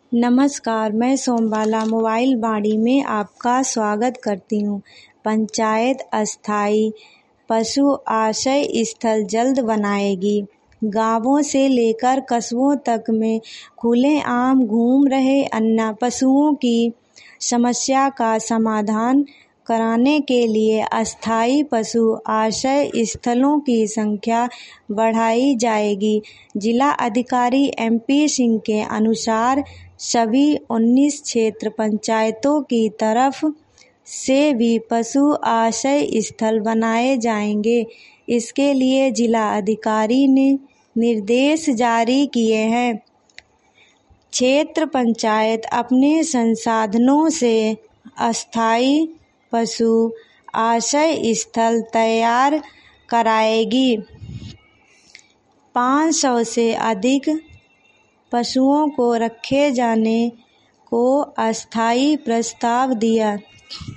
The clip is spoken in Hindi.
नमस्कार, मैं सोमबाला मोबाइल वाणी में आपका स्वागत करती हूँ। पंचायत अस्थायी पशु आश्रय स्थल जल्द बनाएगी। गांवों से लेकर कस्बों तक में खुलेआम घूम रहे अन्य पशुओं की समस्या का समाधान कराने के लिए अस्थायी पशु आश्रय स्थलों की संख्या बढ़ाई जाएगी। जिला अधिकारी MP सिंह के अनुसार सभी 19 क्षेत्र पंचायतों की तरफ से भी पशु आश्रय स्थल बनाए जाएंगे। इसके लिए जिला अधिकारी ने निर्देश जारी किए हैं। क्षेत्र पंचायत अपने संसाधनों से अस्थायी पशु आश्रय स्थल तैयार कराएगी। 500 से अधिक पशुओं को रखे जाने को अस्थायी प्रस्ताव दिया